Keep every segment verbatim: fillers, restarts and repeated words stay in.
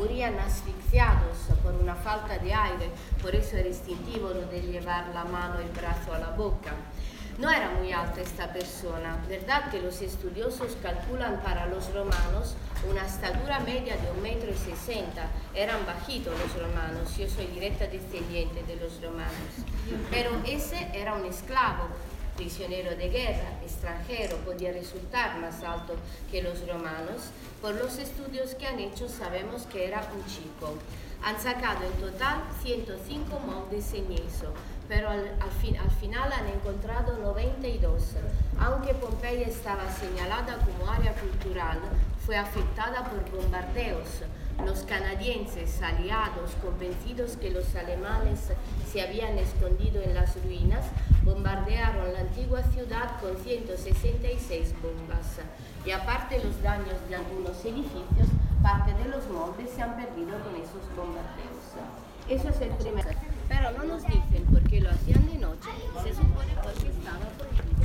morían asfixiados por una falta de aire, por eso era instintivo lo de llevar la mano y el brazo a la boca. No era muy alta esta persona, verdad que los estudiosos calculan para los romanos una estatura media de un metro y sesenta, eran bajitos los romanos, yo soy directa descendiente de los romanos, pero ese era un esclavo, prisionero de guerra, extranjero, podía resultar más alto que los romanos. Por los estudios que han hecho sabemos que era un chico. Han sacado en total ciento cinco moldes en yeso, pero al, al, fin, al final han encontrado noventa y dos. Aunque Pompeya estaba señalada como área cultural, fue afectada por bombardeos. Los canadienses aliados, convencidos que los alemanes se habían escondido en las ruinas, bombardearon la antigua ciudad con ciento sesenta y seis bombas. Y aparte de los daños de algunos edificios, parte de los moldes se han perdido con esos bombardeos. Eso es el primer. Pero no nos dicen por qué lo hacían de noche, se supone porque estaba prohibido.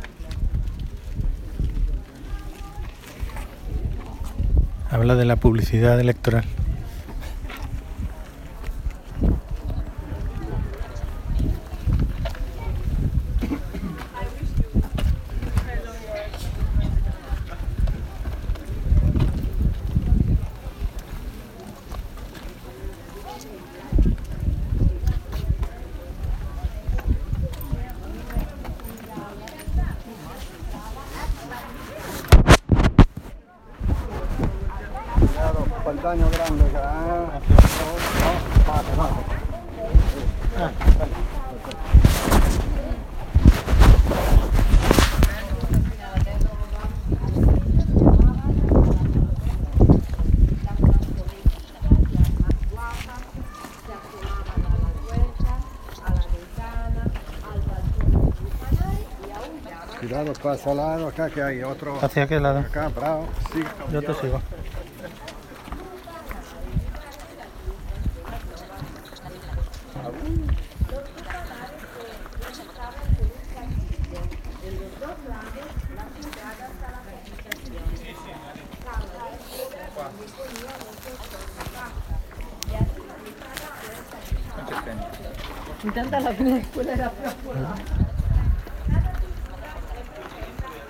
Habla de la publicidad electoral. El daño grande que ah, no, pasa, no. Ah. Cuidado, pasa al lado acá que hay otro. ¿Hacia qué lado? Acá, bravo. Sí. Yo te sigo. Intanto alla fine quella era più